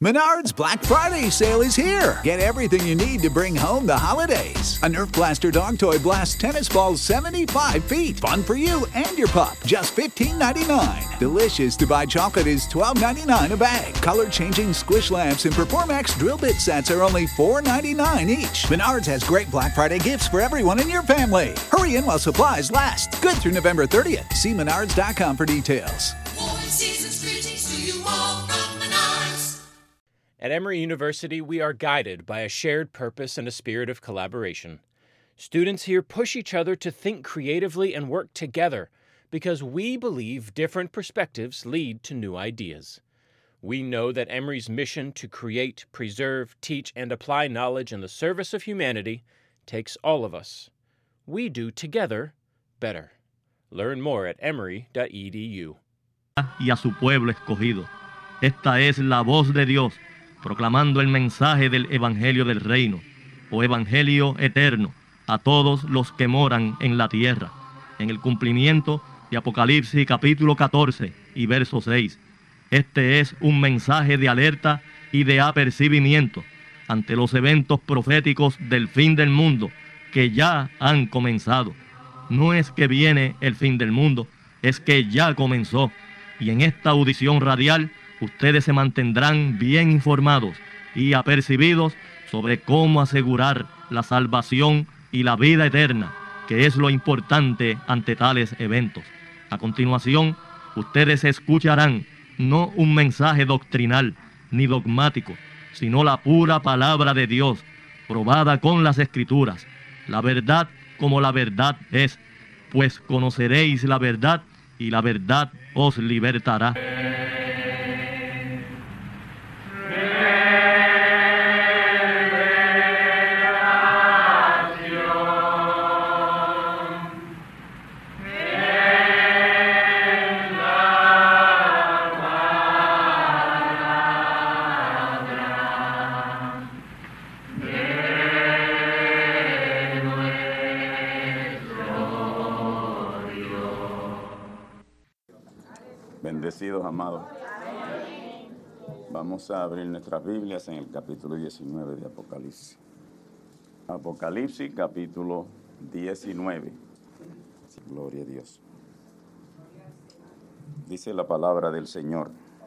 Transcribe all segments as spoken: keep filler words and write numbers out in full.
Menards Black Friday sale is here. Get everything you need to bring home the holidays. A Nerf Blaster dog toy blasts tennis balls seventy-five feet. Fun for you and your pup. Just fifteen ninety-nine. Delicious to buy chocolate is twelve ninety-nine a bag. Color-changing squish lamps and Performax drill bit sets are only four ninety-nine each. Menards has great Black Friday gifts for everyone in your family. Hurry in while supplies last. Good through November thirtieth. See menards dot com for details. At Emory University, we are guided by a shared purpose and a spirit of collaboration. Students here push each other to think creatively and work together because we believe different perspectives lead to new ideas. We know that Emory's mission to create, preserve, teach, and apply knowledge in the service of humanity takes all of us. We do together better. Learn more at emory dot e d u. Y a su pueblo escogido. Esta es la voz de Dios, proclamando el mensaje del Evangelio del Reino, o Evangelio eterno, a todos los que moran en la tierra, en el cumplimiento de Apocalipsis capítulo catorce y verso seis. Este es un mensaje de alerta y de apercibimiento ante los eventos proféticos del fin del mundo que ya han comenzado. No es que viene el fin del mundo, es que ya comenzó. Y en esta audición radial, ustedes se mantendrán bien informados y apercibidos sobre cómo asegurar la salvación y la vida eterna, que es lo importante ante tales eventos. A continuación, ustedes escucharán no un mensaje doctrinal ni dogmático, sino la pura palabra de Dios, probada con las Escrituras. La verdad como la verdad es, pues conoceréis la verdad y la verdad os libertará. Bendecidos, amados. Vamos a abrir nuestras Biblias en el capítulo diecinueve de Apocalipsis. Apocalipsis, capítulo diecinueve. Gloria a Dios. Dice la palabra del Señor.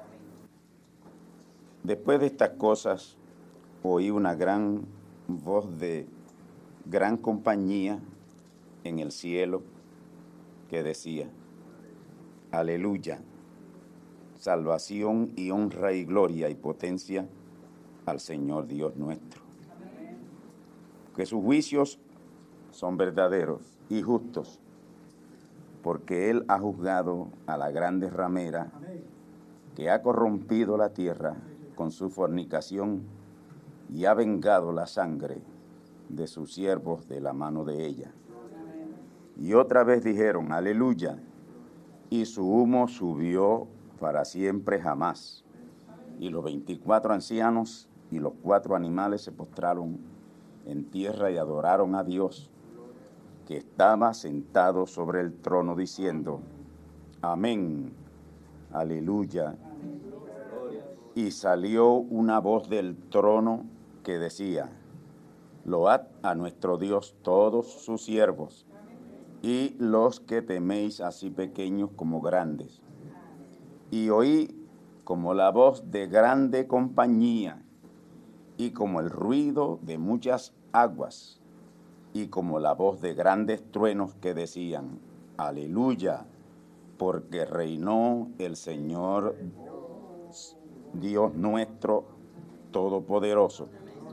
Después de estas cosas, oí una gran voz de gran compañía en el cielo que decía: Aleluya. Salvación y honra y gloria y potencia al Señor Dios nuestro. Que sus juicios son verdaderos y justos, porque Él ha juzgado a la grande ramera que ha corrompido la tierra con su fornicación y ha vengado la sangre de sus siervos de la mano de ella. Y otra vez dijeron: Aleluya, y su humo subió para siempre jamás. Y los veinticuatro ancianos y los cuatro animales se postraron en tierra y adoraron a Dios, que estaba sentado sobre el trono, diciendo: Amén, aleluya. Y salió una voz del trono que decía: Load a nuestro Dios todos sus siervos, y los que teméis, así pequeños como grandes. Y oí como la voz de grande compañía, y como el ruido de muchas aguas, y como la voz de grandes truenos que decían: Aleluya, porque reinó el Señor Dios nuestro Todopoderoso.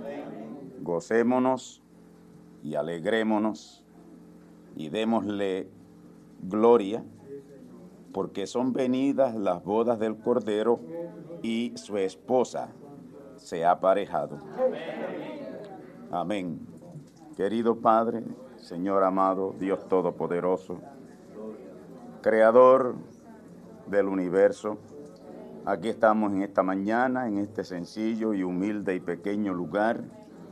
Gocémonos y alegrémonos y démosle gloria, porque son venidas las bodas del Cordero y su esposa se ha aparejado. Amén. Querido Padre, Señor amado, Dios Todopoderoso, Creador del universo, aquí estamos en esta mañana, en este sencillo y humilde y pequeño lugar,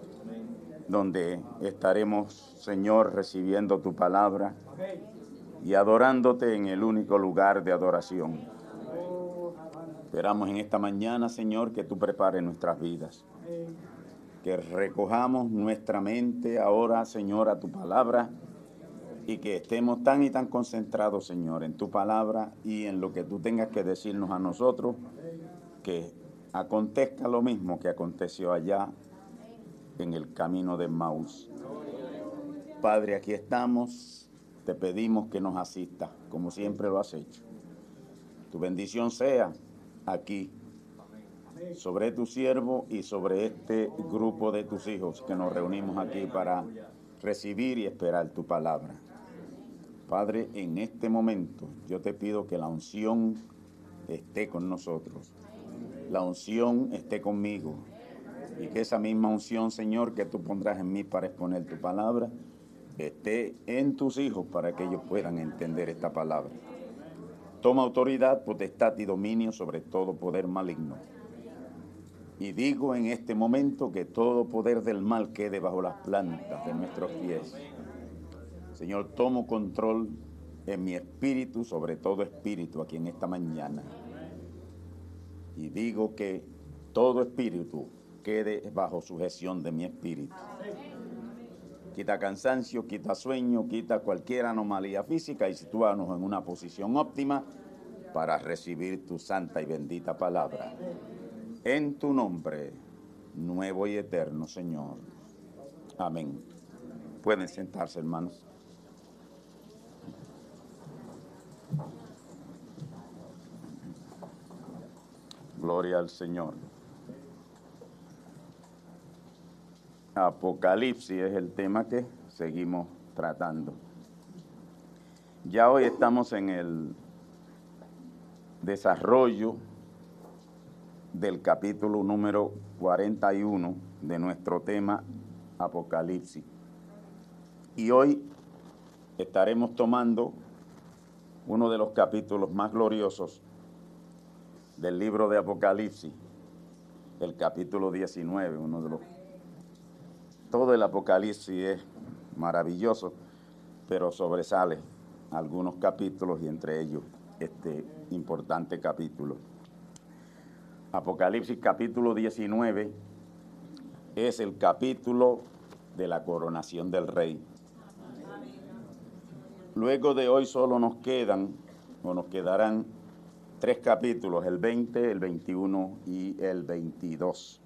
donde estaremos, Señor, recibiendo tu palabra y adorándote en el único lugar de adoración. Esperamos en esta mañana, Señor, que tú prepares nuestras vidas. Que recojamos nuestra mente ahora, Señor, a tu palabra y que estemos tan y tan concentrados, Señor, en tu palabra y en lo que tú tengas que decirnos a nosotros, que acontezca lo mismo que aconteció allá en el camino de Emmaús. Padre, aquí estamos, te pedimos que nos asistas, como siempre lo has hecho. Tu bendición sea aquí, sobre tu siervo y sobre este grupo de tus hijos que nos reunimos aquí para recibir y esperar tu palabra. Padre, en este momento yo te pido que la unción esté con nosotros, la unción esté conmigo y que esa misma unción, Señor, que tú pondrás en mí para exponer tu palabra, esté en tus hijos para que ellos puedan entender esta palabra. Toma autoridad, potestad y dominio sobre todo poder maligno. Y digo en este momento que todo poder del mal quede bajo las plantas de nuestros pies. Señor, tomo control en mi espíritu, sobre todo espíritu, aquí en esta mañana. Y digo que todo espíritu quede bajo sujeción de mi espíritu. Quita cansancio, quita sueño, quita cualquier anomalía física y sitúanos en una posición óptima para recibir tu santa y bendita palabra. En tu nombre, nuevo y eterno, Señor. Amén. Pueden sentarse, hermanos. Gloria al Señor. Apocalipsis es el tema que seguimos tratando. Ya hoy estamos en el desarrollo del capítulo número cuarenta y uno de nuestro tema Apocalipsis. Y hoy estaremos tomando uno de los capítulos más gloriosos del libro de Apocalipsis, el capítulo diecinueve, uno de los... Todo el Apocalipsis es maravilloso, pero sobresale algunos capítulos y entre ellos este importante capítulo. Apocalipsis capítulo diecinueve es el capítulo de la coronación del rey. Luego de hoy solo nos quedan, o nos quedarán, tres capítulos, el veinte, el veintiuno y el veintidós.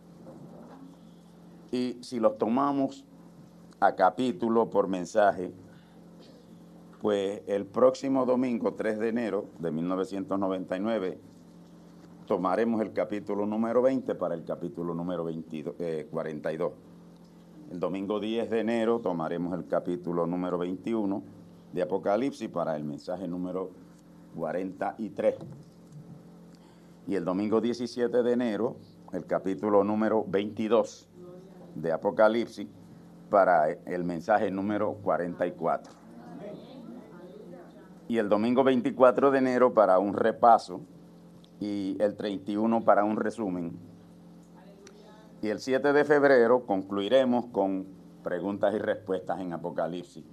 Y si los tomamos a capítulo por mensaje, pues el próximo domingo, tres de enero de mil novecientos noventa y nueve, tomaremos el capítulo número veinte para el capítulo número veintidós, eh, cuarenta y dos. El domingo diez de enero tomaremos el capítulo número veintiuno de Apocalipsis para el mensaje número cuarenta y tres. Y el domingo diecisiete de enero, el capítulo número veintidós de Apocalipsis para el mensaje número cuarenta y cuatro. Y el domingo veinticuatro de enero para un repaso y el treinta y uno para un resumen. Y el siete de febrero concluiremos con preguntas y respuestas en Apocalipsis.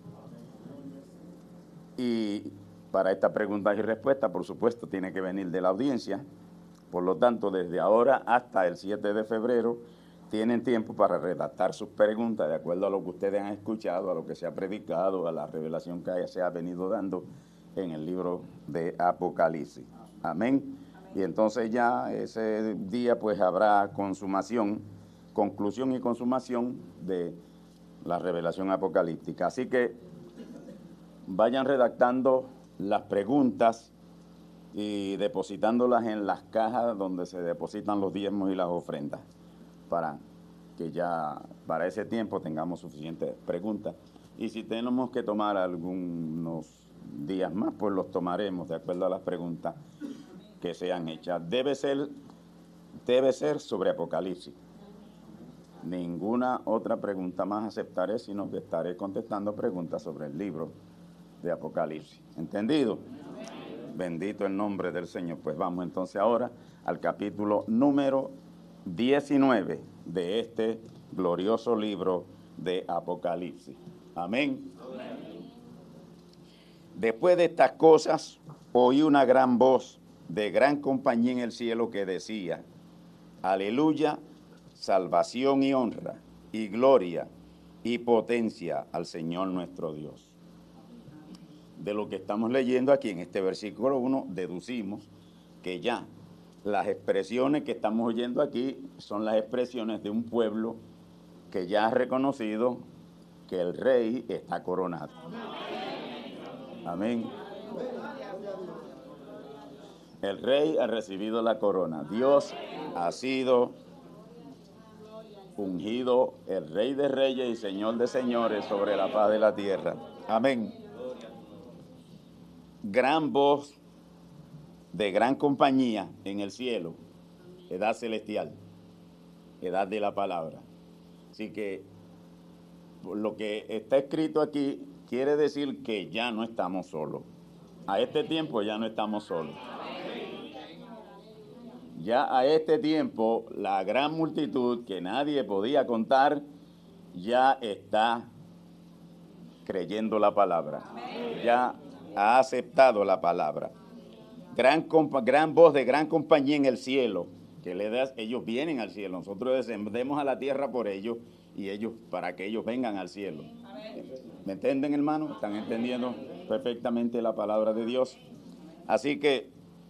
Y para estas preguntas y respuestas, por supuesto, tiene que venir de la audiencia. Por lo tanto, desde ahora hasta el siete de febrero, tienen tiempo para redactar sus preguntas de acuerdo a lo que ustedes han escuchado, a lo que se ha predicado, a la revelación que se ha venido dando en el libro de Apocalipsis. Amén. Y entonces ya ese día pues habrá consumación, conclusión y consumación de la revelación apocalíptica. Así que vayan redactando las preguntas y depositándolas en las cajas donde se depositan los diezmos y las ofrendas, para que ya para ese tiempo tengamos suficientes preguntas. Y si tenemos que tomar algunos días más, pues los tomaremos de acuerdo a las preguntas que sean hechas. Debe ser, debe ser sobre Apocalipsis. Ninguna otra pregunta más aceptaré, sino que estaré contestando preguntas sobre el libro de Apocalipsis. ¿Entendido? Bendito el nombre del Señor. Pues vamos entonces ahora al capítulo número diecinueve de este glorioso libro de Apocalipsis. Amén. Amén. Después de estas cosas, oí una gran voz de gran compañía en el cielo que decía: aleluya, salvación y honra y gloria y potencia al Señor nuestro Dios. De lo que estamos leyendo aquí en este versículo uno, deducimos que ya las expresiones que estamos oyendo aquí son las expresiones de un pueblo que ya ha reconocido que el rey está coronado. Amén. El rey ha recibido la corona. Dios ha sido ungido el rey de reyes y señor de señores sobre la faz de la tierra. Amén. Gran voz de gran compañía en el cielo, edad celestial, edad de la palabra. Así que lo que está escrito aquí quiere decir que ya no estamos solos. A este tiempo ya no estamos solos. Ya a este tiempo la gran multitud que nadie podía contar ya está creyendo la palabra. Ya ha aceptado la palabra. Gran, compa, gran voz de gran compañía en el cielo, que le das, ellos vienen al cielo, nosotros descendemos a la tierra por ellos y ellos para que ellos vengan al cielo. ¿Me entienden, hermano? ¿Están entendiendo perfectamente la palabra de Dios? Así que,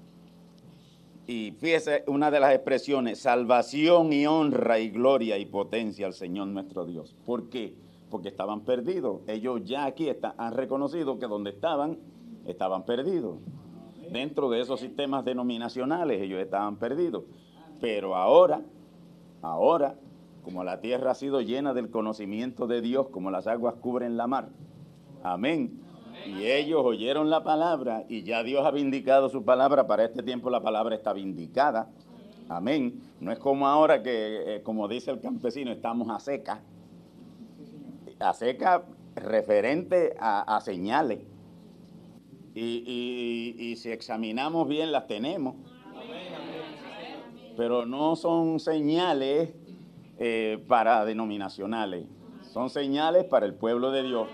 y fíjese una de las expresiones: salvación y honra y gloria y potencia al Señor nuestro Dios. ¿Por qué? Porque estaban perdidos. Ellos ya aquí está, han reconocido que donde estaban, estaban perdidos. Dentro de esos sistemas denominacionales ellos estaban perdidos. Pero ahora, ahora, como la tierra ha sido llena del conocimiento de Dios, como las aguas cubren la mar. Amén. Y ellos oyeron la palabra y ya Dios ha vindicado su palabra. Para este tiempo la palabra está vindicada. Amén. No es como ahora que, eh, como dice el campesino, estamos a seca. A seca referente a, a señales. Y, y, y si examinamos bien las tenemos. Pero no son señales eh, para denominacionales. Son señales para el pueblo de Dios.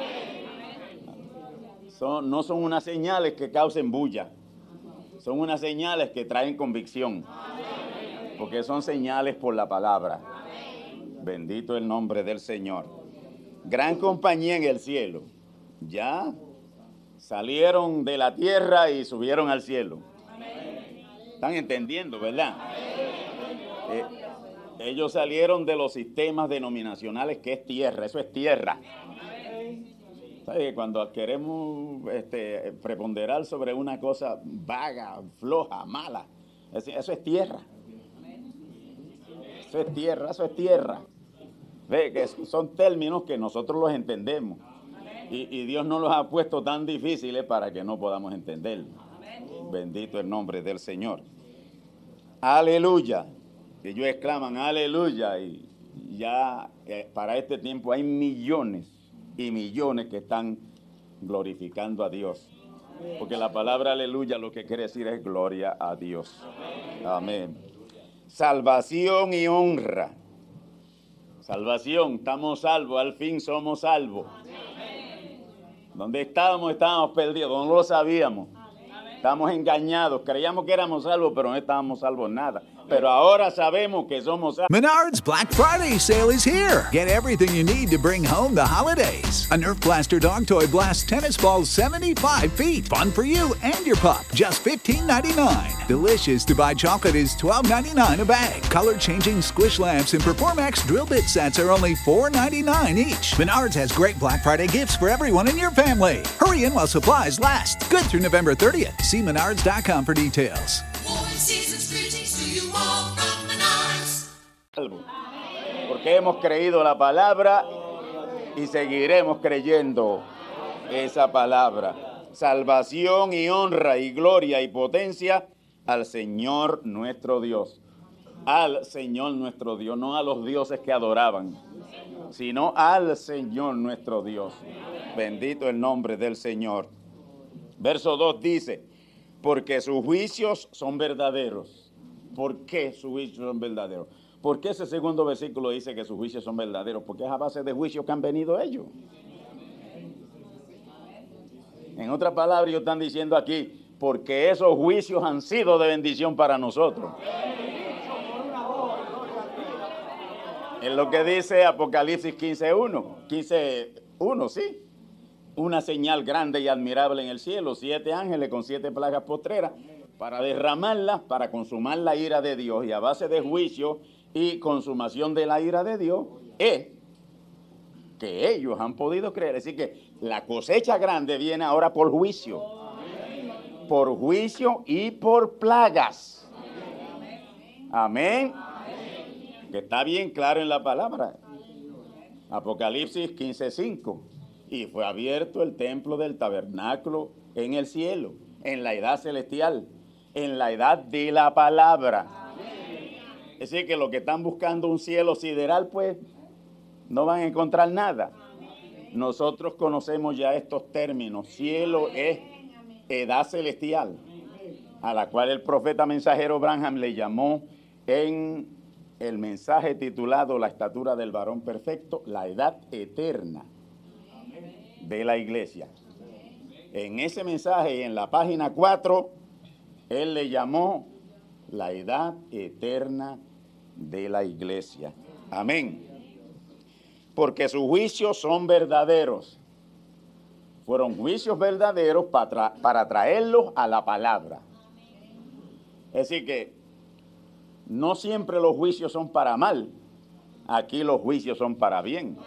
Son, no son unas señales que causen bulla. Son unas señales que traen convicción. Porque son señales por la palabra. Bendito el nombre del Señor. Gran compañía en el cielo. Ya salieron de la tierra y subieron al cielo. ¿Están entendiendo, verdad? Eh, ellos salieron de los sistemas denominacionales, que es tierra. Eso es tierra. ¿Sabe? Cuando queremos este, preponderar sobre una cosa vaga, floja, mala, eso es tierra. Eso es tierra, eso es tierra. Ve que son términos que nosotros los entendemos. Y, y Dios no los ha puesto tan difíciles para que no podamos entenderlos. Bendito el nombre del Señor. Aleluya. Que ellos exclaman aleluya. Y ya eh, para este tiempo hay millones y millones que están glorificando a Dios. Porque la palabra aleluya lo que quiere decir es gloria a Dios. Amén. Salvación y honra. Salvación, estamos salvos, al fin somos salvos. Donde estábamos, estábamos perdidos, no lo sabíamos. Estábamos engañados, creíamos que éramos salvos, pero no estábamos salvos nada. Pero ahora sabemos que somos salvos. Menards Black Friday sale is here. Get everything you need to bring home the holidays. A Nerf Blaster dog toy blasts tennis balls seventy-five feet. Fun for you and your pup. Just fifteen ninety-nine. Delicious to buy chocolate is twelve ninety-nine a bag. Color-changing squish lamps and Performax drill bit sets are only four ninety-nine each. Menards has great Black Friday gifts for everyone in your family. Hurry in while supplies last. Good through November thirtieth. See menards dot com for details. Porque hemos creído la palabra y seguiremos creyendo esa palabra. Salvación y honra y gloria y potencia al Señor nuestro Dios. Al Señor nuestro Dios, no a los dioses que adoraban, sino al Señor nuestro Dios. Bendito el nombre del Señor. Verso dos dice: porque sus juicios son verdaderos. ¿Por qué sus juicios son verdaderos? ¿Por qué ese segundo versículo dice que sus juicios son verdaderos? Porque es a base de juicios que han venido ellos. En otras palabras, ellos están diciendo aquí porque esos juicios han sido de bendición para nosotros. Es lo que dice Apocalipsis quince uno, quince uno, sí. Una señal grande y admirable en el cielo, siete ángeles con siete plagas postreras, para derramarlas, para consumar la ira de Dios, y a base de juicio y consumación de la ira de Dios, es que ellos han podido creer. Así que la cosecha grande viene ahora por juicio, por juicio y por plagas. Amén. Que está bien claro en la palabra. Apocalipsis quince cinco. Y fue abierto el templo del tabernáculo en el cielo, en la edad celestial, en la edad de la palabra. Es decir, que los que están buscando un cielo sideral, pues, no van a encontrar nada. Nosotros conocemos ya estos términos. Cielo es edad celestial, a la cual el profeta mensajero Branham le llamó en el mensaje titulado La estatura del varón perfecto, la edad eterna de la iglesia. En ese mensaje, en la página cuatro, él le llamó la edad eterna de la iglesia. Amén. Porque sus juicios son verdaderos. Fueron juicios verdaderos para, tra para traerlos a la palabra. Es decir que no siempre los juicios son para mal. Aquí los juicios son para bien.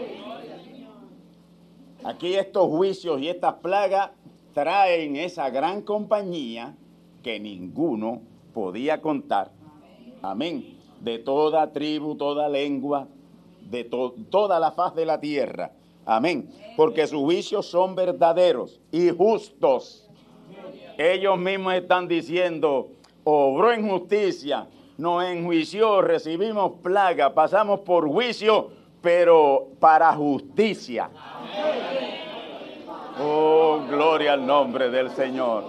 Aquí estos juicios y estas plagas traen esa gran compañía que ninguno podía contar. Amén. De toda tribu, toda lengua, de to toda la faz de la tierra. Amén. Porque sus juicios son verdaderos y justos. Ellos mismos están diciendo, obró en justicia, nos enjuició, recibimos plaga, pasamos por juicio, pero para justicia. Oh, gloria al nombre del Señor.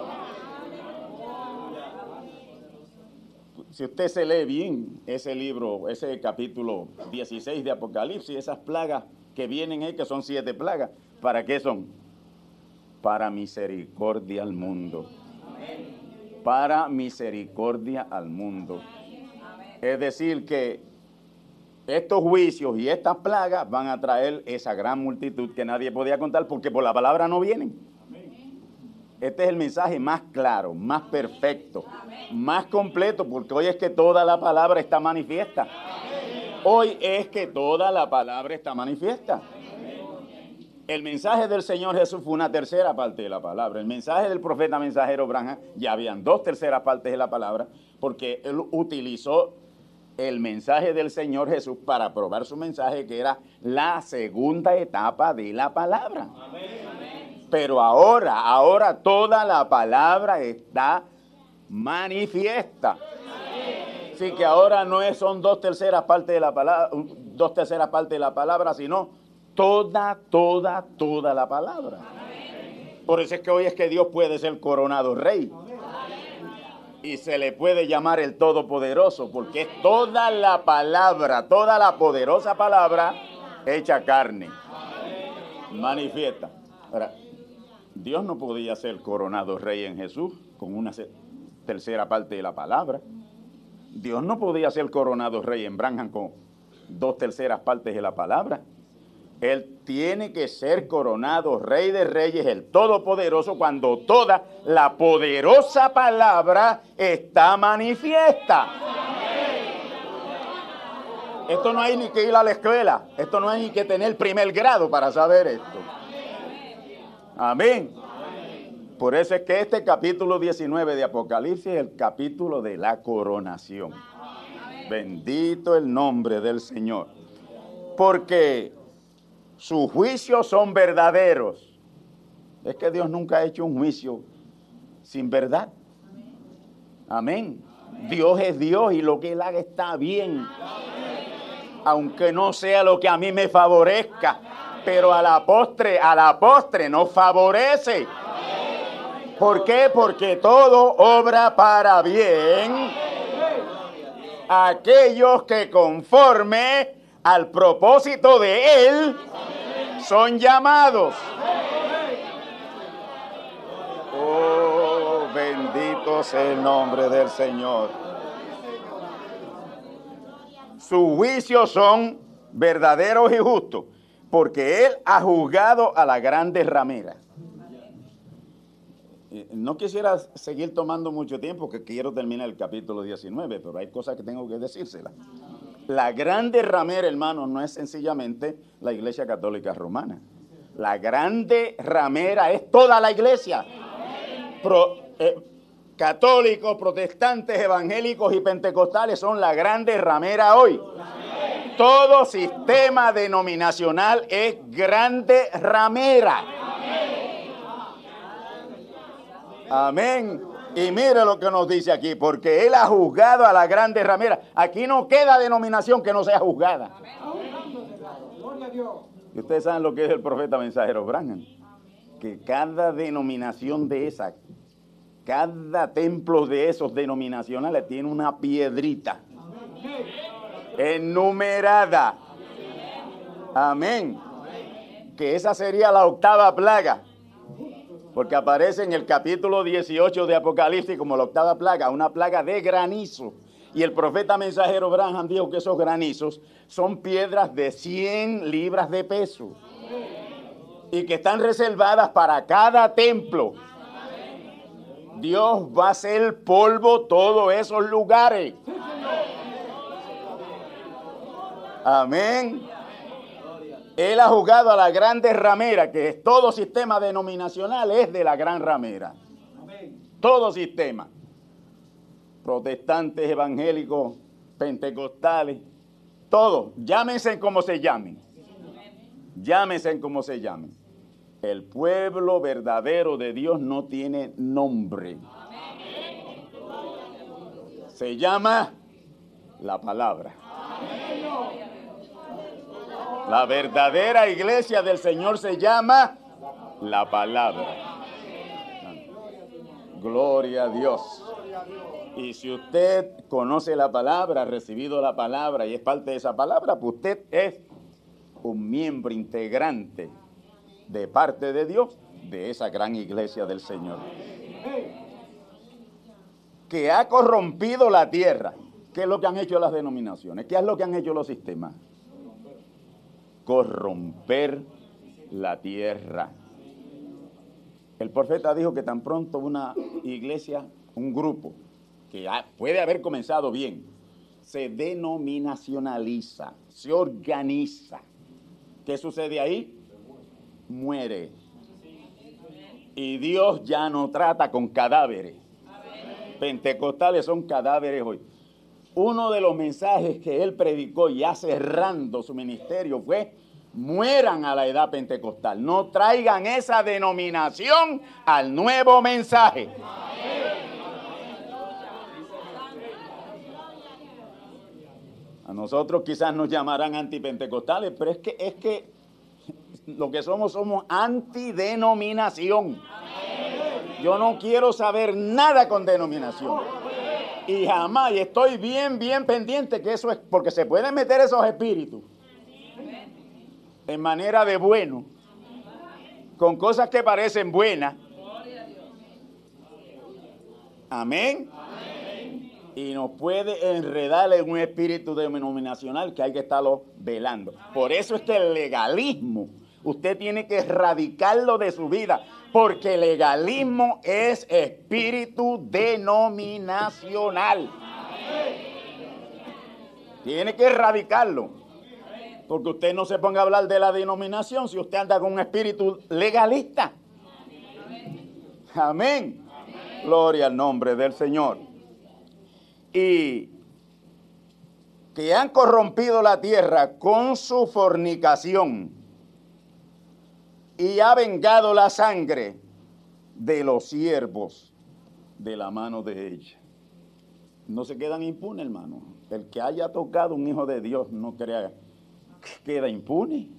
Si usted se lee bien ese libro, ese capítulo dieciséis de Apocalipsis, esas plagas que vienen ahí, que son siete plagas, ¿para qué son? Para misericordia al mundo. Para misericordia al mundo. Es decir que estos juicios y estas plagas van a traer esa gran multitud que nadie podía contar porque por la palabra no vienen. Este es el mensaje más claro, más perfecto, más completo, porque hoy es que toda la palabra está manifiesta. Hoy es que toda la palabra está manifiesta. El mensaje del Señor Jesús fue una tercera parte de la palabra. El mensaje del profeta mensajero Branham, ya habían dos terceras partes de la palabra, porque él utilizó el mensaje del Señor Jesús para probar su mensaje, que era la segunda etapa de la palabra. Pero ahora, ahora toda la palabra está manifiesta. Así que ahora no es, son dos terceras partes de la palabra, dos terceras partes de la palabra, sino toda, toda, toda la palabra. Por eso es que hoy es que Dios puede ser coronado rey. Y se le puede llamar el Todopoderoso, porque es toda la palabra, toda la poderosa palabra hecha carne, manifiesta. Ahora, Dios no podía ser coronado rey en Jesús con una tercera parte de la palabra. Dios no podía ser coronado rey en Branham con dos terceras partes de la palabra. Él tiene que ser coronado rey de reyes, el Todopoderoso, cuando toda la poderosa palabra está manifiesta. Esto no hay ni que ir a la escuela. Esto no hay ni que tener primer grado para saber esto. Amén. Por eso es que este capítulo diecinueve de Apocalipsis es el capítulo de la coronación. Bendito el nombre del Señor. Porque sus juicios son verdaderos. Es que Dios nunca ha hecho un juicio sin verdad. Amén. Dios es Dios y lo que Él haga está bien. Aunque no sea lo que a mí me favorezca. Pero a la postre, a la postre nos favorece. ¿Por qué? Porque todo obra para bien a aquellos que conforme al propósito de Él son llamados. Oh, Alabado sea el nombre del Señor. Sus juicios son verdaderos y justos, porque Él ha juzgado a la grande ramera. No quisiera seguir tomando mucho tiempo, que quiero terminar el capítulo diecinueve, pero hay cosas que tengo que decírselas. La grande ramera, hermano, no es sencillamente la Iglesia Católica Romana. La grande ramera es toda la iglesia. Pro, eh, católicos, protestantes, evangélicos y pentecostales son la grande ramera hoy. Todo sistema denominacional es grande ramera. Amén. Y mire lo que nos dice aquí, porque Él ha juzgado a la grande ramera. Aquí no queda denominación que no sea juzgada. Y ustedes saben lo que es el profeta mensajero Branham, que cada denominación de esa, cada templo de esos denominacionales tiene una piedrita enumerada. Amén. Que esa sería la octava plaga. Porque aparece en el capítulo dieciocho de Apocalipsis como la octava plaga, una plaga de granizo. Y el profeta mensajero Branham dijo que esos granizos son piedras de cien libras de peso. Y que están reservadas para cada templo. Dios va a hacer polvo todos esos lugares. Amén. Él ha juzgado a la grande ramera, que es todo sistema denominacional es de la gran ramera. Todo sistema. Protestantes, evangélicos, pentecostales, todos. Llámense como se llamen. Llámense como se llamen. El pueblo verdadero de Dios no tiene nombre. Se llama la palabra. La verdadera iglesia del Señor se llama la palabra. Gloria a Dios. Y si usted conoce la palabra, ha recibido la palabra y es parte de esa palabra, pues usted es un miembro integrante de parte de Dios de esa gran iglesia del Señor. Que ha corrompido la tierra. ¿Qué es lo que han hecho las denominaciones? ¿Qué es lo que han hecho los sistemas? Corromper la tierra. El profeta dijo que tan pronto una iglesia, un grupo, que puede haber comenzado bien, se denominacionaliza, se organiza. ¿Qué sucede ahí? Muere. Y Dios ya no trata con cadáveres. Pentecostales son cadáveres hoy. Uno de los mensajes que él predicó ya cerrando su ministerio fue: mueran a la edad pentecostal, no traigan esa denominación al nuevo mensaje. A nosotros quizás nos llamarán antipentecostales, pero es que, es que lo que somos, somos antidenominación. Yo no quiero saber nada con denominación. Y jamás, y estoy bien, bien pendiente que eso es, porque se pueden meter esos espíritus en manera de bueno, con cosas que parecen buenas. Amén. Y nos puede enredar en un espíritu denominacional que hay que estarlo velando. Por eso es que el legalismo, usted tiene que erradicarlo de su vida, porque el legalismo es espíritu denominacional. Tiene que erradicarlo, porque usted no se ponga a hablar de la denominación si usted anda con un espíritu legalista. Amén. Gloria al nombre del Señor. Y que han corrompido la tierra con su fornicación y ha vengado la sangre de los siervos de la mano de ella. No se quedan impunes, hermano. El que haya tocado un hijo de Dios no crea que queda impune.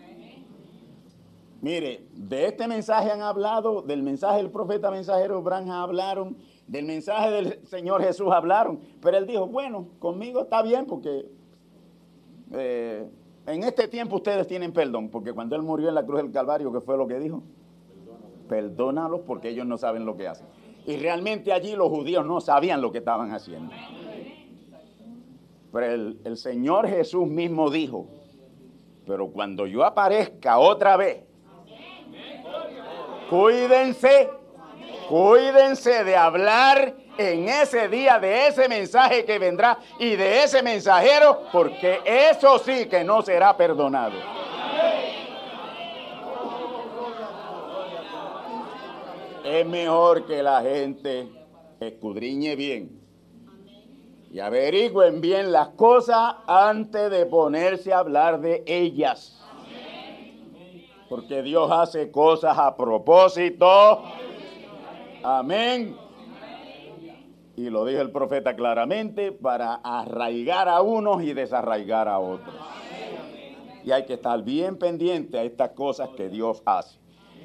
Mire, de este mensaje han hablado, del mensaje del profeta mensajero Branham hablaron, del mensaje del Señor Jesús hablaron, pero él dijo: bueno, conmigo está bien, porque eh, en este tiempo ustedes tienen perdón, porque cuando él murió en la cruz del Calvario, ¿qué fue lo que dijo? Perdónalos porque ellos no saben lo que hacen. Y realmente allí los judíos no sabían lo que estaban haciendo. Pero el, el Señor Jesús mismo dijo, pero cuando yo aparezca otra vez, cuídense, cuídense de hablar en ese día de ese mensaje que vendrá y de ese mensajero, porque eso sí que no será perdonado. Es mejor que la gente escudriñe bien y averigüen bien las cosas antes de ponerse a hablar de ellas. Porque Dios hace cosas a propósito. Amén. Y lo dijo el profeta claramente, para arraigar a unos y desarraigar a otros. Y hay que estar bien pendiente a estas cosas que Dios hace.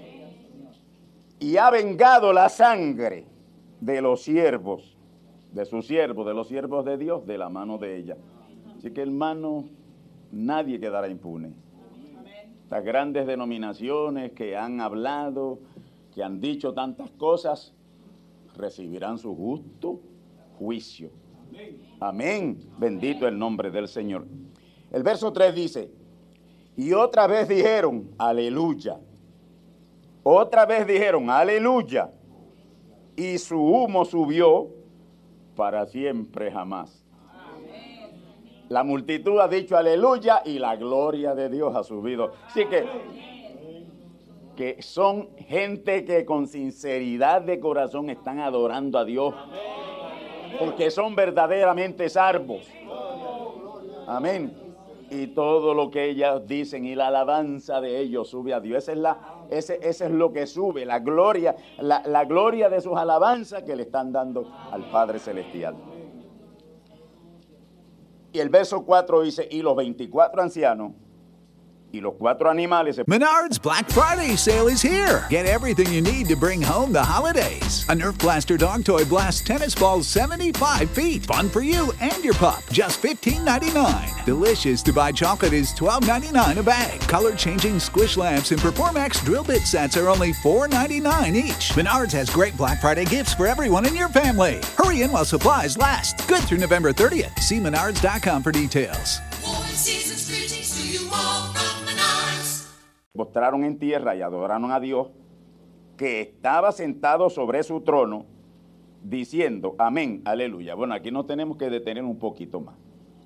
Y ha vengado la sangre de los siervos, de sus siervos, de los siervos de Dios, de la mano de ella. Así que, hermano, nadie quedará impune. Estas grandes denominaciones que han hablado, que han dicho tantas cosas, recibirán su justo juicio. Amén. Bendito el nombre del Señor. El verso tres dice, y otra vez dijeron, aleluya. Otra vez dijeron, aleluya, y su humo subió para siempre jamás. Amén. La multitud ha dicho aleluya y la gloria de Dios ha subido. Así que, que son gente que con sinceridad de corazón están adorando a Dios, porque son verdaderamente salvos. Amén. Y todo lo que ellas dicen y la alabanza de ellos sube a Dios. Esa es la, ese, ese es lo que sube, la gloria, la, la gloria de sus alabanzas que le están dando al Padre Celestial. Y el verso cuatro dice, y los veinticuatro ancianos y los cuatro animales. Menards Black Friday sale is here. Get everything you need to bring home the holidays. A Nerf Blaster dog toy blasts tennis balls seventy-five feet. Fun for you and your pup. Just fifteen ninety-nine. Delicious to buy chocolate is twelve ninety-nine a bag. Color-changing squish lamps and Performax drill bit sets are only four ninety-nine each. Menards has great Black Friday gifts for everyone in your family. Hurry in while supplies last. Good through November thirtieth. See menards dot com for details. Postraron en tierra y adoraron a Dios, que estaba sentado sobre su trono, diciendo, amén, aleluya. Bueno, aquí nos tenemos que detener un poquito más.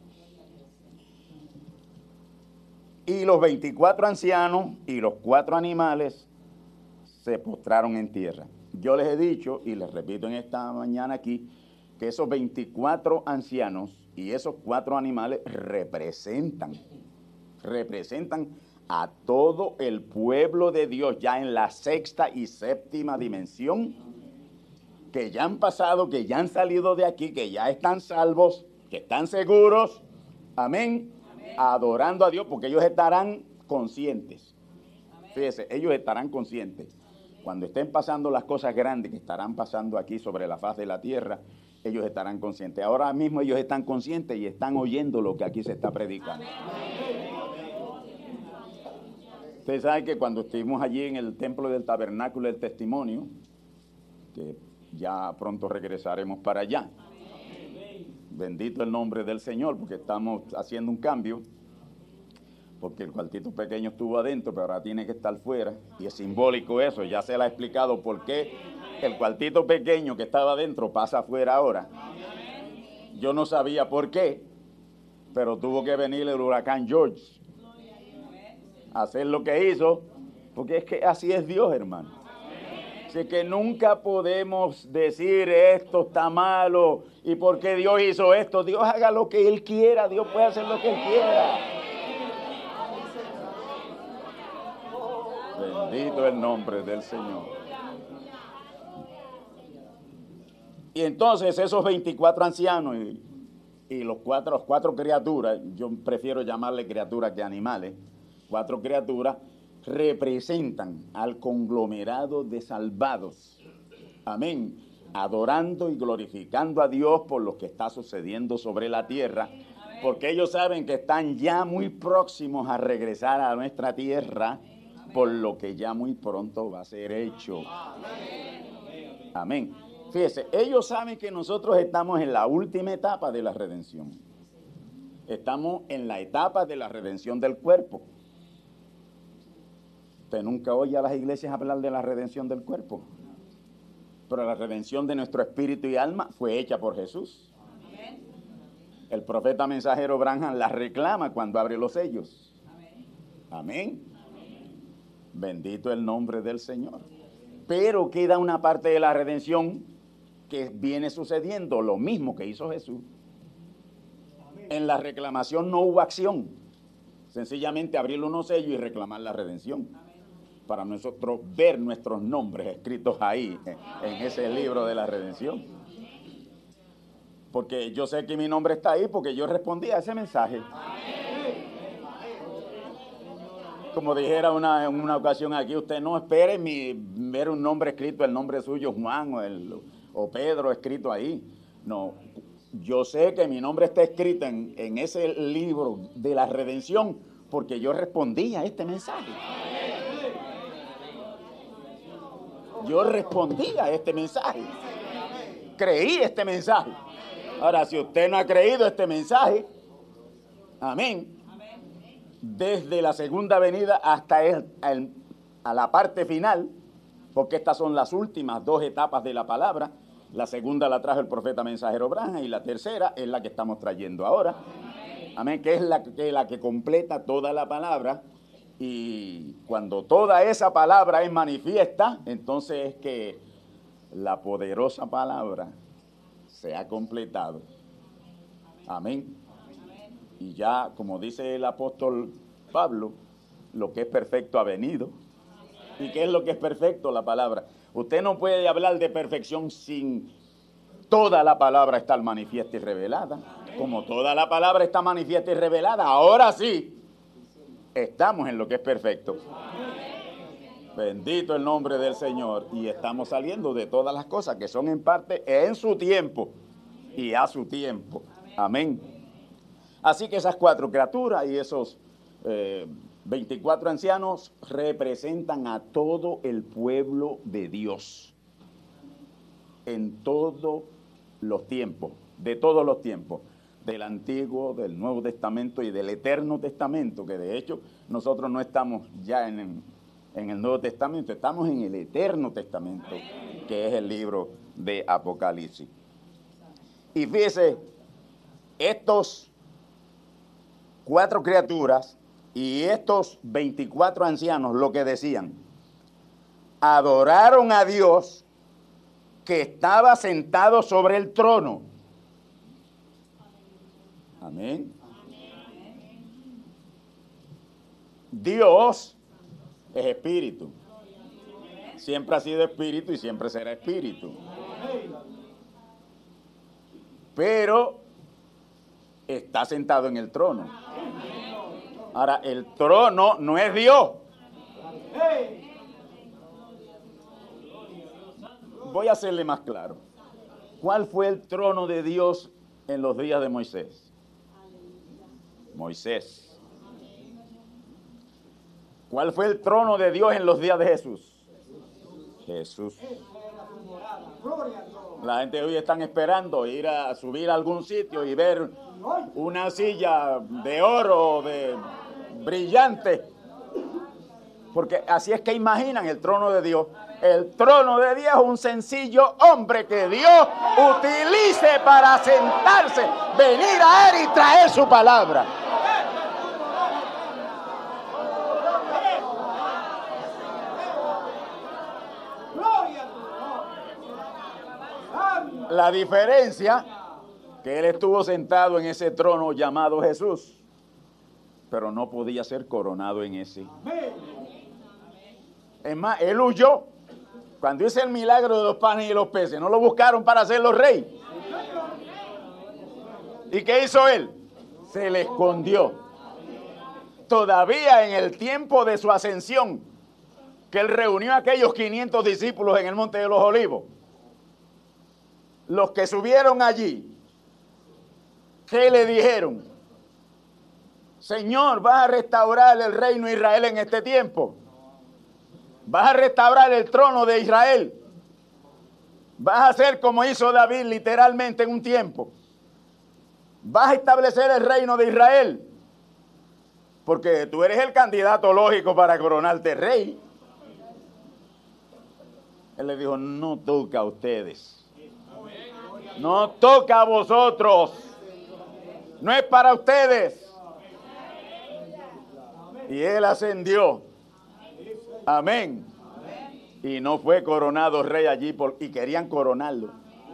Y los veinticuatro ancianos y los cuatro animales se postraron en tierra. Yo les he dicho, y les repito en esta mañana aquí, que esos veinticuatro ancianos y esos cuatro animales representan, representan a todo el pueblo de Dios ya en la sexta y séptima dimensión, que ya han pasado, que ya han salido de aquí, que ya están salvos, que están seguros, amén, amén. Adorando a Dios, porque ellos estarán conscientes. Amén. Fíjese, ellos estarán conscientes. Cuando estén pasando las cosas grandes que estarán pasando aquí sobre la faz de la tierra, ellos estarán conscientes. Ahora mismo ellos están conscientes y están oyendo lo que aquí se está predicando. Amén. Ustedes saben que cuando estuvimos allí en el templo del tabernáculo del testimonio, que ya pronto regresaremos para allá. Bendito el nombre del Señor, porque estamos haciendo un cambio, porque el cuartito pequeño estuvo adentro, pero ahora tiene que estar fuera, y es simbólico eso, ya se le ha explicado por qué el cuartito pequeño que estaba adentro pasa afuera ahora. Yo no sabía por qué, pero tuvo que venir el huracán George hacer lo que hizo, porque es que así es Dios, hermano. Así que nunca podemos decir esto está malo y porque Dios hizo esto. Dios haga lo que Él quiera, Dios puede hacer lo que Él quiera. Bendito el nombre del Señor. Y entonces esos veinticuatro ancianos y, y los cuatro, los cuatro criaturas, yo prefiero llamarle criaturas que animales, cuatro criaturas representan al conglomerado de salvados. Amén. Adorando y glorificando a Dios por lo que está sucediendo sobre la tierra, porque ellos saben que están ya muy próximos a regresar a nuestra tierra, por lo que ya muy pronto va a ser hecho. Amén. Fíjese, ellos saben que nosotros estamos en la última etapa de la redención. Estamos en la etapa de la redención del cuerpo. Usted nunca oye a las iglesias hablar de la redención del cuerpo. Pero la redención de nuestro espíritu y alma fue hecha por Jesús. El profeta mensajero Branham la reclama cuando abre los sellos. Amén. Bendito el nombre del Señor. Pero queda una parte de la redención que viene sucediendo, lo mismo que hizo Jesús. En la reclamación no hubo acción. Sencillamente abrir unos sellos y reclamar la redención. Para nosotros ver nuestros nombres escritos ahí, en ese libro de la redención. Porque yo sé que mi nombre está ahí porque yo respondí a ese mensaje. Como dijera una, en una ocasión aquí, usted no espere mi, ver un nombre escrito, el nombre suyo, Juan o, el, o Pedro escrito ahí. No, yo sé que mi nombre está escrito en, en ese libro de la redención porque yo respondí a este mensaje. Yo respondí a este mensaje. Creí este mensaje. Ahora, si usted no ha creído este mensaje, amén, desde la segunda venida hasta el, el, a la parte final, porque estas son las últimas dos etapas de la palabra. La segunda la trajo el profeta mensajero Branham y la tercera es la que estamos trayendo ahora. Amén, que es la que, la que completa toda la palabra. Y cuando toda esa palabra es manifiesta, entonces es que la poderosa palabra se ha completado. Amén. Y ya, como dice el apóstol Pablo, lo que es perfecto ha venido. ¿Y qué es lo que es perfecto? La palabra. Usted no puede hablar de perfección sin toda la palabra estar manifiesta y revelada. Como toda la palabra está manifiesta y revelada, ahora sí estamos en lo que es perfecto. Bendito el nombre del Señor. Y estamos saliendo de todas las cosas que son en parte en su tiempo y a su tiempo. Amén. Así que esas cuatro criaturas y esos eh, veinticuatro ancianos representan a todo el pueblo de Dios. En todos los tiempos, de todos los tiempos. Del Antiguo, del Nuevo Testamento y del Eterno Testamento, que de hecho nosotros no estamos ya en, en el Nuevo Testamento, estamos en el Eterno Testamento, que es el libro de Apocalipsis. Y fíjese, estos cuatro criaturas y estos veinticuatro ancianos lo que decían, adoraron a Dios que estaba sentado sobre el trono. Amén. Dios es espíritu. Siempre ha sido espíritu y siempre será espíritu. Pero está sentado en el trono. Ahora, el trono no es Dios. Voy a hacerle más claro. ¿Cuál fue el trono de Dios en los días de Moisés? Moisés. ¿Cuál fue el trono de Dios en los días de Jesús? Jesús. La gente hoy están esperando ir a subir a algún sitio y ver una silla de oro, de brillante, porque así es que imaginan el trono de Dios. El trono de Dios es un sencillo hombre que Dios utilice para sentarse, venir a Él y traer su palabra. La diferencia, que Él estuvo sentado en ese trono llamado Jesús, pero no podía ser coronado en ese. Es más, Él huyó. Cuando hizo el milagro de los panes y los peces, no lo buscaron para hacerlo rey. ¿Y qué hizo Él? Se le escondió. Todavía en el tiempo de su ascensión, que Él reunió a aquellos quinientos discípulos en el Monte de los Olivos, los que subieron allí, ¿qué le dijeron? Señor, ¿vas a restaurar el reino de Israel en este tiempo? ¿Vas a restaurar el trono de Israel? Vas a ser como hizo David literalmente en un tiempo. Vas a establecer el reino de Israel. Porque tú eres el candidato lógico para coronarte rey. Él le dijo, no toca a ustedes. No toca a vosotros. No es para ustedes. Y él ascendió. Amén. Y no fue coronado rey allí por, y querían coronarlo.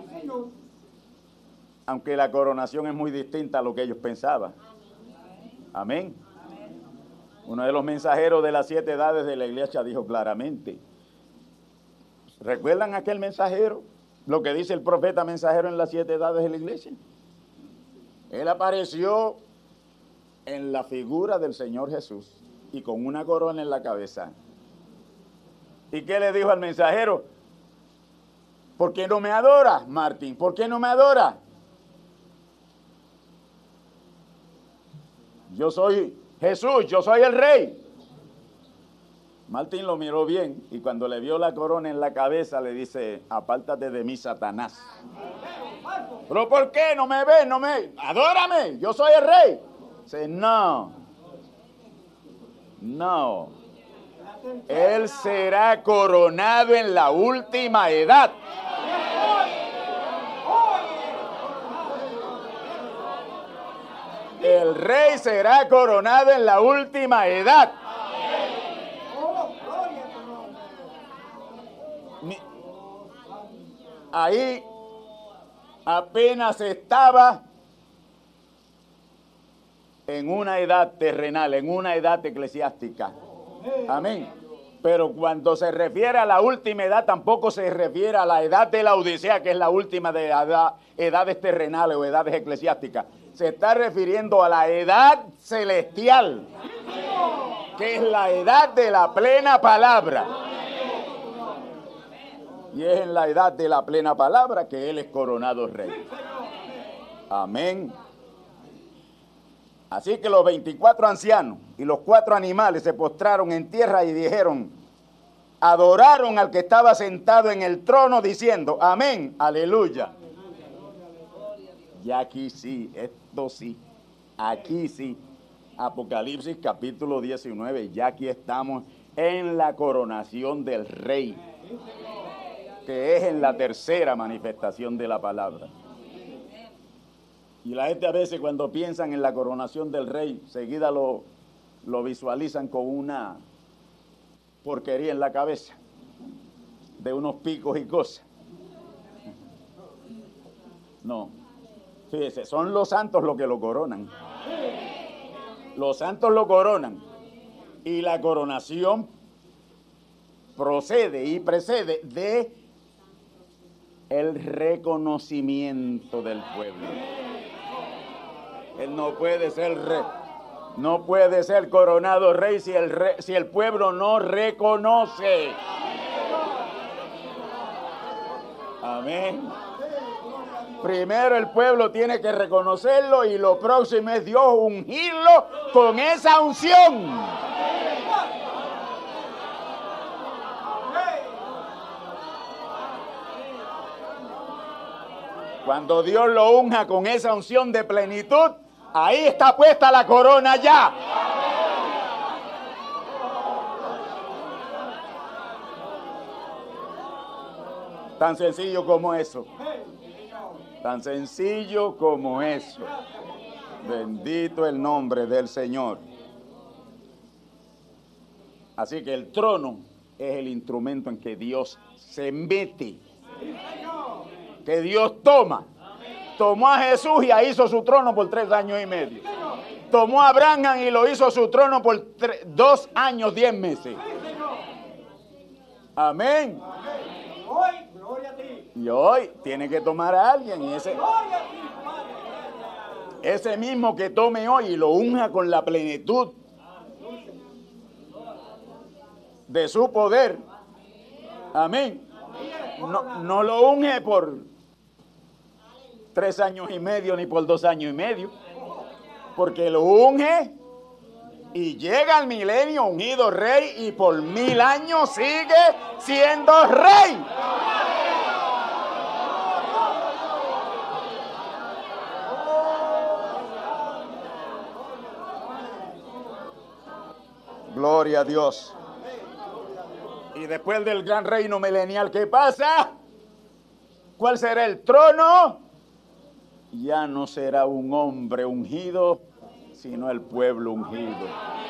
Aunque la coronación es muy distinta a lo que ellos pensaban. Amén. Uno de los mensajeros de las siete edades de la iglesia dijo claramente. ¿Recuerdan aquel mensajero? Lo que dice el profeta mensajero en las siete edades de la iglesia. Él apareció en la figura del Señor Jesús y con una corona en la cabeza. ¿Y qué le dijo al mensajero? ¿Por qué no me adoras, Martín? ¿Por qué no me adoras? Yo soy Jesús, yo soy el rey. Martín lo miró bien y cuando le vio la corona en la cabeza le dice, apártate de mí, Satanás. ¿Pero por qué? No me ves, no me... Adórame, yo soy el rey. Dice, no, no. Él será coronado en la última edad. El rey será coronado en la última edad. Ahí apenas estaba en una edad terrenal, en una edad eclesiástica. Amén. Pero cuando se refiere a la última edad, tampoco se refiere a la edad de la Odisea, que es la última de edad, edades terrenales o edades eclesiásticas. Se está refiriendo a la edad celestial, que es la edad de la plena palabra. Y es en la edad de la plena palabra que Él es coronado rey. Amén. Así que los veinticuatro ancianos y los cuatro animales se postraron en tierra y dijeron, adoraron al que estaba sentado en el trono diciendo, amén, aleluya. Y aquí sí, esto sí, aquí sí. Apocalipsis capítulo diecinueve, ya aquí estamos en la coronación del rey, que es en la tercera manifestación de la palabra. Y la gente a veces cuando piensan en la coronación del rey, seguida lo, lo visualizan con una porquería en la cabeza, de unos picos y cosas. No, fíjese, son los santos los que lo coronan. Los santos lo coronan. Y la coronación procede y precede de el reconocimiento del pueblo. Él no puede ser rey, no puede ser coronado rey si el, rey, si el pueblo no reconoce. Amén. Primero el pueblo tiene que reconocerlo y lo próximo es Dios ungirlo con esa unción. Cuando Dios lo unja con esa unción de plenitud, ahí está puesta la corona ya. Tan sencillo como eso. Tan sencillo como eso. Bendito el nombre del Señor. Así que el trono es el instrumento en que Dios se mete, que Dios toma. Tomó a Jesús y ahí hizo su trono por tres años y medio. Tomó a Abraham y lo hizo su trono por tres, dos años, diez meses. Amén. Y hoy tiene que tomar a alguien y ese, ese mismo que tome hoy y lo unja con la plenitud de su poder. Amén. No, no lo unge por tres años y medio ni por dos años y medio, porque lo unge y llega al milenio ungido rey y por mil años sigue siendo rey. Gloria a Dios. Y después del gran reino milenial, ¿qué pasa? ¿Cuál será el trono? Ya no será un hombre ungido, sino el pueblo ungido.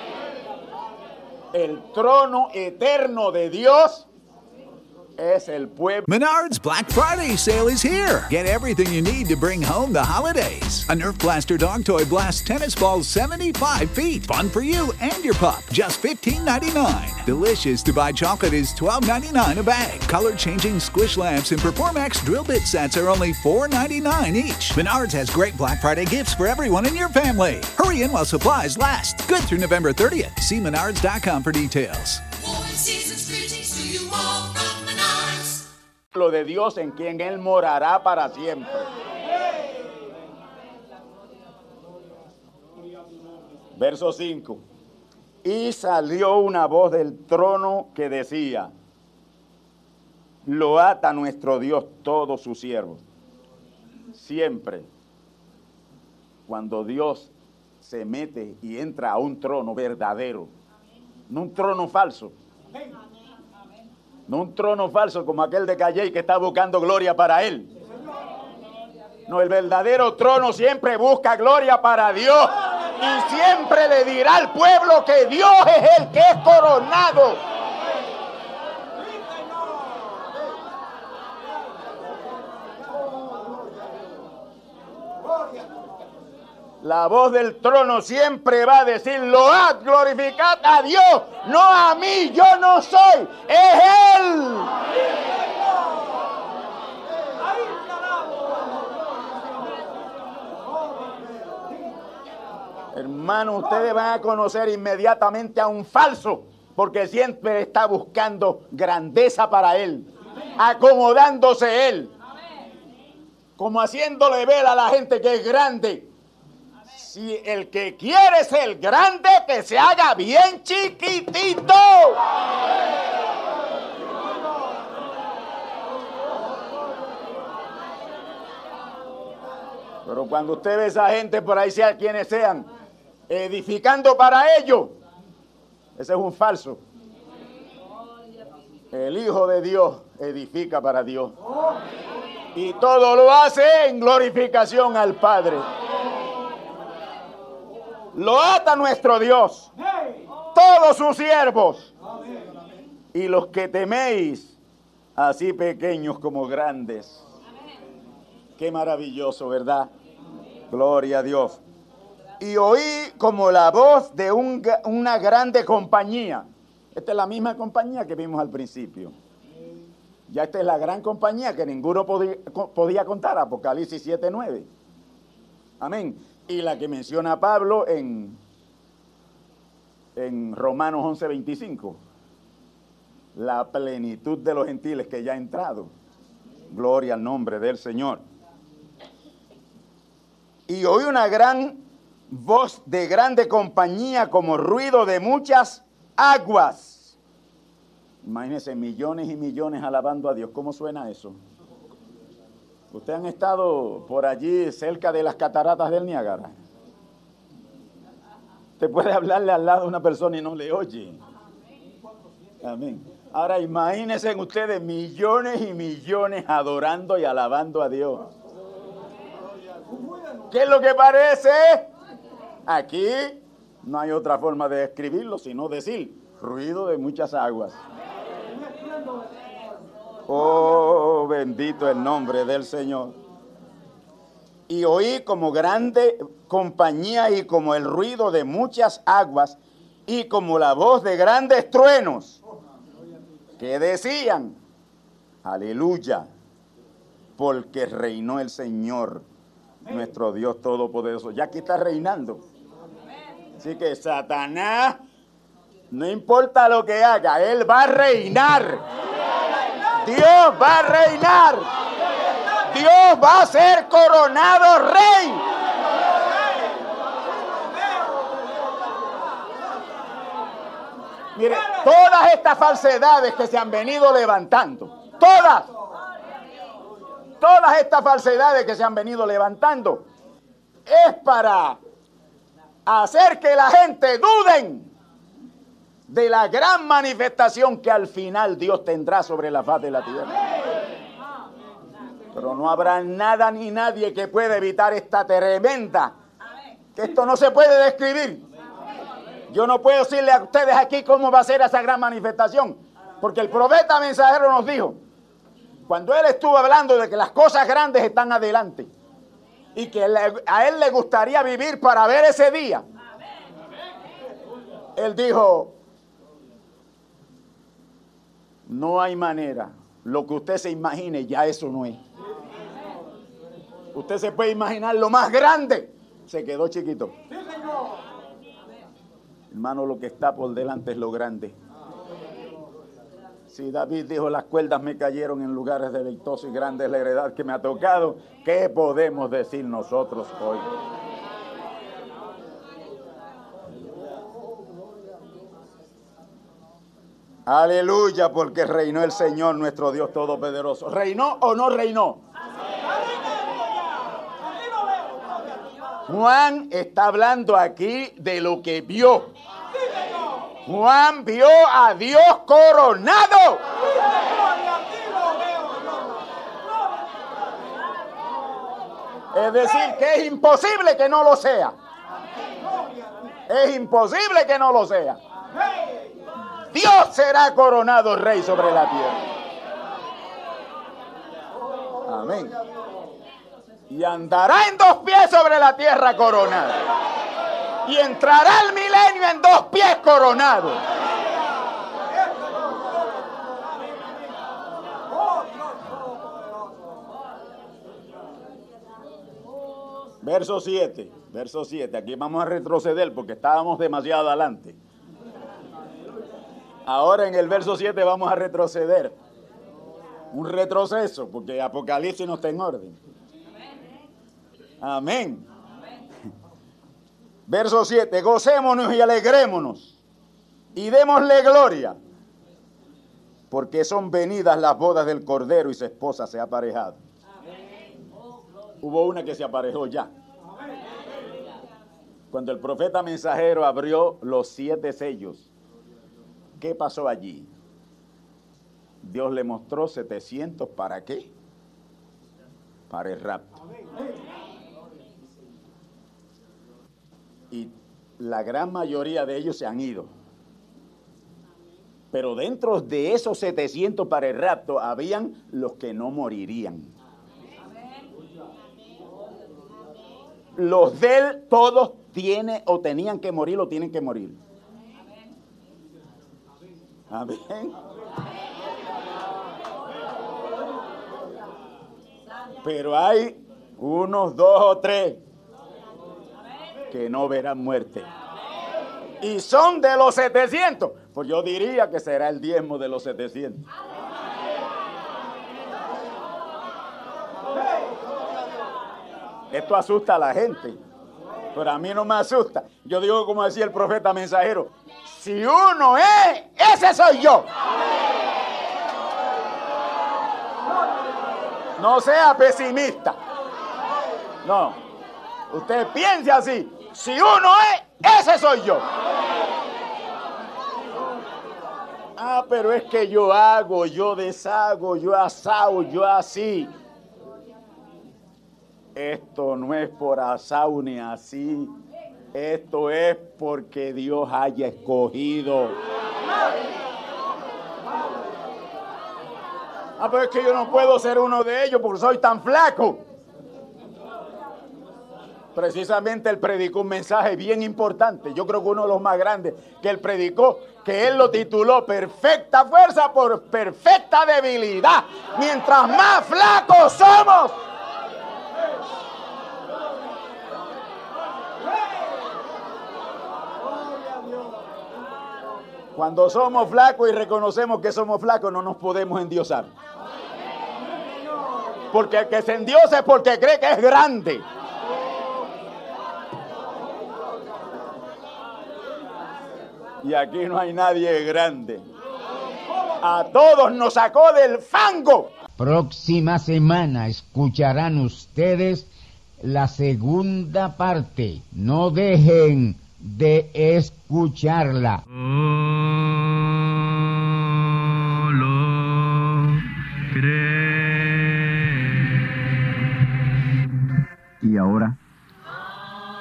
El trono eterno de Dios es el pueblo. Menards Black Friday sale is here. Get everything you need to bring home the holidays. A Nerf Blaster dog toy blasts tennis balls seventy-five feet. Fun for you and your pup. Just fifteen ninety-nine. Delicious to buy chocolate is twelve ninety-nine a bag. Color-changing squish lamps and Performax drill bit sets are only four ninety-nine each. Menards has great Black Friday gifts for everyone in your family. Hurry in while supplies last. Good through November thirtieth. See menards dot com for details. Lo de Dios en quien Él morará para siempre. Verso cinco. Y salió una voz del trono que decía: load a nuestro Dios todos sus siervos. Siempre, cuando Dios se mete y entra a un trono verdadero, no un trono falso, no un trono falso como aquel de Calley que está buscando gloria para él. No, el verdadero trono siempre busca gloria para Dios y siempre le dirá al pueblo que Dios es el que es coronado. La voz del trono siempre va a decir: load, glorificad a Dios, no a mí, yo no soy, es Él. Hermano, ustedes van a conocer inmediatamente a un falso, porque siempre está buscando grandeza para él, acomodándose él, como haciéndole ver a la gente que es grande. Si el que quiere ser grande, que se haga bien chiquitito. Pero cuando usted ve a esa gente por ahí, sea quienes sean, edificando para ellos, ese es un falso. El Hijo de Dios edifica para Dios. Y todo lo hace en glorificación al Padre. Load a nuestro Dios, todos sus siervos, y los que teméis, así pequeños como grandes. Qué maravilloso, ¿verdad? Gloria a Dios. Y oí como la voz de un, una grande compañía. Esta es la misma compañía que vimos al principio. Ya esta es la gran compañía que ninguno podía, podía contar, Apocalipsis siete nueve. Amén. Y la que menciona Pablo en, en Romanos once veinticinco. La plenitud de los gentiles que ya ha entrado. Gloria al nombre del Señor. Y oí una gran voz de grande compañía como ruido de muchas aguas. Imagínense, millones y millones alabando a Dios. ¿Cómo suena eso? ¿Ustedes han estado por allí cerca de las cataratas del Niágara? Usted puede hablarle al lado de una persona y no le oye. Amén. Ahora imagínense ustedes millones y millones adorando y alabando a Dios. ¿Qué es lo que parece? Aquí no hay otra forma de describirlo sino decir ruido de muchas aguas. Oh, bendito el nombre del Señor. Y oí como grande compañía y como el ruido de muchas aguas y como la voz de grandes truenos que decían: aleluya, porque reinó el Señor, nuestro Dios todopoderoso. Ya aquí está reinando. Así que Satanás, no importa lo que haga, él va a reinar. Dios va a reinar. Dios va a ser coronado rey. Mire, todas estas falsedades que se han venido levantando, todas, todas estas falsedades que se han venido levantando, es para hacer que la gente duden de la gran manifestación que al final Dios tendrá sobre la faz de la tierra. Pero no habrá nada ni nadie que pueda evitar esta tremenda, que esto no se puede describir. Yo no puedo decirle a ustedes aquí cómo va a ser esa gran manifestación, porque el profeta mensajero nos dijo, cuando él estuvo hablando de que las cosas grandes están adelante y que a él le gustaría vivir para ver ese día, él dijo, no hay manera, lo que usted se imagine ya eso no es. Usted se puede imaginar lo más grande, se quedó chiquito. Hermano, lo que está por delante es lo grande. Si David dijo, las cuerdas me cayeron en lugares deleitosos y grande es la heredad que me ha tocado, ¿qué podemos decir nosotros hoy? Aleluya, porque reinó el Señor nuestro Dios Todopoderoso. ¿Reinó o no reinó? Juan está hablando aquí de lo que vio. Juan vio a Dios coronado. Es decir, que es imposible que no lo sea. Es imposible que no lo sea. Dios será coronado rey sobre la tierra. Amén. Y andará en dos pies sobre la tierra coronado. Y entrará el milenio en dos pies coronado. Verso siete, verso siete. Aquí vamos a retroceder porque estábamos demasiado adelante. Ahora en el verso siete vamos a retroceder. Un retroceso, porque Apocalipsis no está en orden. Amén. Verso siete, gocémonos y alegrémonos y démosle gloria, porque son venidas las bodas del Cordero y su esposa se ha aparejado. Hubo una que se aparejó ya. Cuando el profeta mensajero abrió los siete sellos, ¿qué pasó allí? Dios le mostró setecientos, ¿para qué? Para el rapto. Y la gran mayoría de ellos se han ido. Pero dentro de esos setecientos para el rapto, habían los que no morirían. Los de él, todos tienen o tenían que morir o tienen que morir. Amén. Pero hay unos dos o tres que no verán muerte. Y son de los setecientos. Pues yo diría que será el diezmo de los setecientos. Esto asusta a la gente, pero a mí no me asusta. Yo digo como decía el profeta mensajero, si uno es, ese soy yo. No sea pesimista. No, usted piense así. Si uno es, ese soy yo. Ah, pero es que yo hago, yo deshago, yo asao, yo así. Esto no es por asao ni así. Esto es porque Dios haya escogido. Ah, pero es que yo no puedo ser uno de ellos porque soy tan flaco. Precisamente él predicó un mensaje bien importante. Yo creo que uno de los más grandes que él predicó, que él lo tituló Perfecta fuerza por perfecta debilidad. Mientras más flacos somos, cuando somos flacos y reconocemos que somos flacos, no nos podemos endiosar. Porque el que se endiosa es porque cree que es grande. Y aquí no hay nadie grande. A todos nos sacó del fango. Próxima semana escucharán ustedes la segunda parte. No dejen de escucharla. Mm.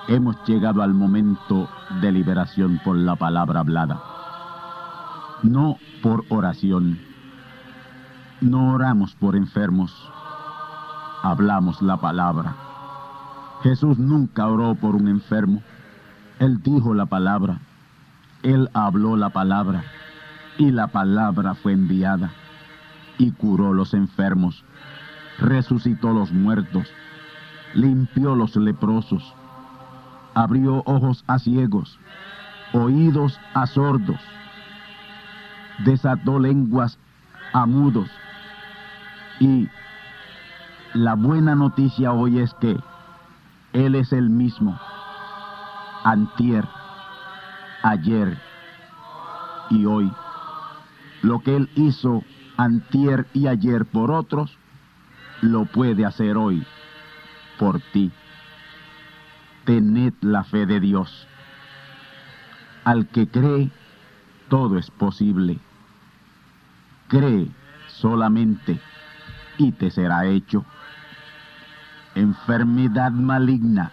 hemos llegado al momento de liberación por la palabra hablada. No por oración. No oramos por enfermos. Hablamos la palabra. Jesús nunca oró por un enfermo. Él dijo la palabra. Él habló la palabra. Y la palabra fue enviada. Y curó los enfermos. Resucitó los muertos. Limpió los leprosos. Abrió ojos a ciegos. Oídos a sordos. Desató lenguas a mudos. Y la buena noticia hoy es que Él es el mismo, antier, ayer y hoy. Lo que Él hizo antier y ayer por otros, lo puede hacer hoy por ti. Tened la fe de Dios. Al que cree, todo es posible. Cree solamente y te será hecho. Enfermedad maligna,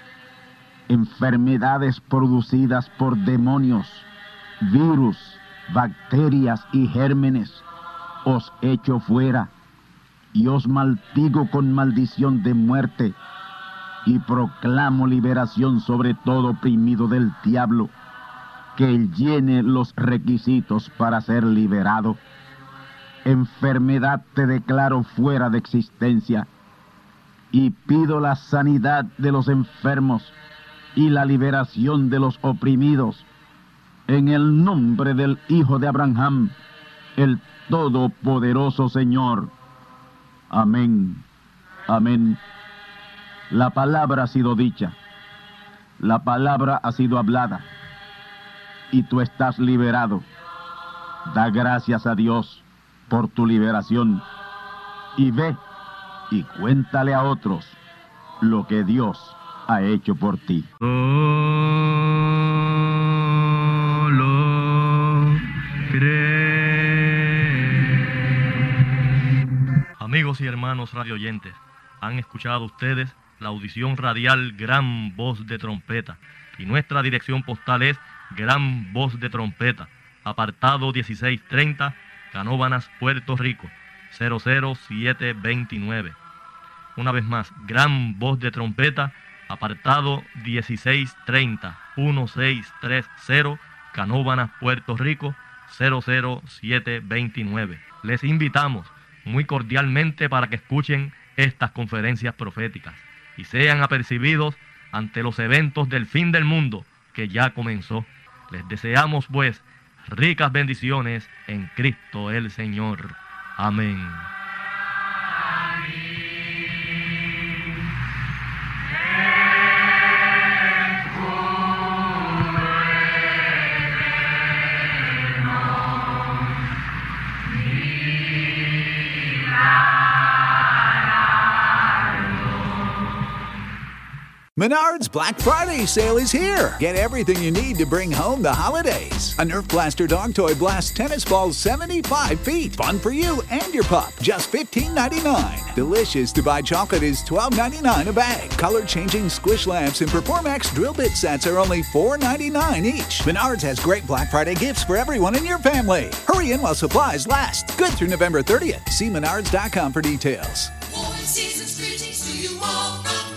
enfermedades producidas por demonios, virus, bacterias y gérmenes, os echo fuera y os maldigo con maldición de muerte y proclamo liberación sobre todo oprimido del diablo, que él llene los requisitos para ser liberado. Enfermedad te declaro fuera de existencia y pido la sanidad de los enfermos y la liberación de los oprimidos en el nombre del Hijo de Abraham, el Todopoderoso Señor. Amén. Amén. La palabra ha sido dicha, la palabra ha sido hablada y tú estás liberado. Da gracias a Dios por tu liberación y ve y cuéntale a otros lo que Dios ha hecho por ti. Solo cree. Amigos y hermanos radioyentes, han escuchado ustedes la audición radial Gran Voz de Trompeta, y nuestra dirección postal es Gran Voz de Trompeta, apartado dieciséis treinta, Canóvanas, Puerto Rico, cero cero siete veintinueve. Una vez más, Gran Voz de Trompeta, apartado dieciséis treinta, dieciséis treinta, Canóvanas, Puerto Rico, cero cero siete veintinueve. Les invitamos muy cordialmente para que escuchen estas conferencias proféticas y sean apercibidos ante los eventos del fin del mundo que ya comenzó. Les deseamos, pues, ricas bendiciones en Cristo el Señor. Amén. Menards Black Friday sale is here. Get everything you need to bring home the holidays. A Nerf Blaster dog toy blasts tennis balls seventy-five feet. Fun for you and your pup. Just fifteen ninety-nine. Delicious to buy chocolate is twelve ninety-nine a bag. Color-changing squish lamps and Performax drill bit sets are only four ninety-nine each. Menards has great Black Friday gifts for everyone in your family. Hurry in while supplies last. Good through November thirtieth. See menards dot com for details. Warm season's greetings to you all from